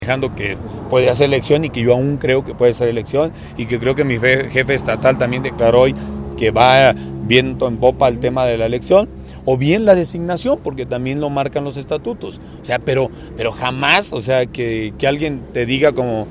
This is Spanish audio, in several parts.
manejando que puede ser elección y que yo aún creo que puede ser elección y que creo que mi jefe estatal también declaró hoy que va viento en popa el tema de la elección, o bien la designación, porque también lo marcan los estatutos. O sea, pero jamás, o sea, que alguien te diga como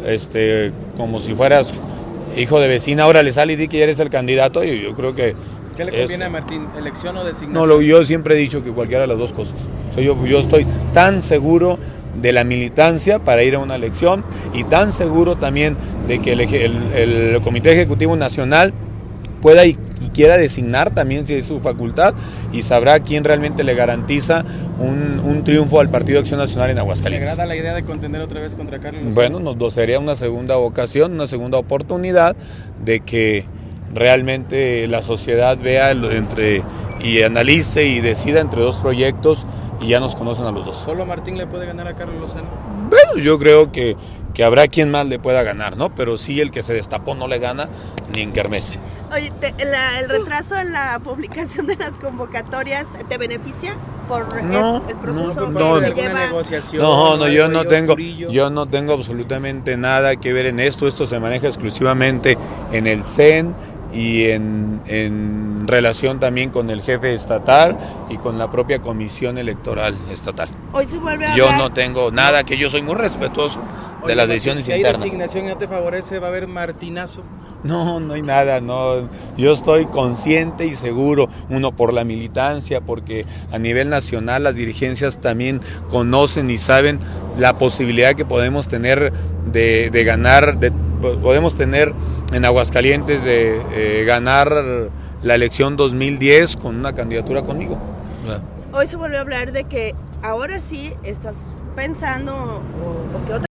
si fueras hijo de vecina, ahora le sale y di que ya eres el candidato, y yo creo que... ¿Qué le conviene a Martín, elección o designación? No, yo siempre he dicho que cualquiera de las dos cosas. O sea, yo estoy tan seguro de la militancia para ir a una elección y tan seguro también de que el Comité Ejecutivo Nacional pueda y quiera designar también, si es su facultad, y sabrá quién realmente le garantiza un triunfo al Partido Acción Nacional en Aguascalientes. ¿Le agrada la idea de contender otra vez contra Carlos? Bueno, sería una segunda ocasión, una segunda oportunidad de que realmente la sociedad vea y analice y decida entre dos proyectos y ya nos conocen a los dos. ¿Solo Martín le puede ganar a Carlos Lozano? Bueno, yo creo que habrá quien más le pueda ganar, ¿no? Pero sí, el que se destapó no le gana ni en kermés. Oye, ¿el retraso en la publicación de las convocatorias te beneficia por el proceso que se lleva? No, yo no tengo absolutamente nada que ver en esto. Esto se maneja exclusivamente en el CEN y en relación también con el jefe estatal y con la propia comisión electoral estatal. Hoy se vuelve a hablar. Yo no tengo nada, que yo soy muy respetuoso de las decisiones internas. Si hay designación y no te favorece, ¿va a haber martinazo? No hay nada, no. Yo estoy consciente y seguro, por la militancia, porque a nivel nacional las dirigencias también conocen y saben la posibilidad que podemos tener de ganar, podemos tener en Aguascalientes de ganar la elección 2010 con una candidatura conmigo. Hoy se volvió a hablar de que ahora sí estás pensando o que otra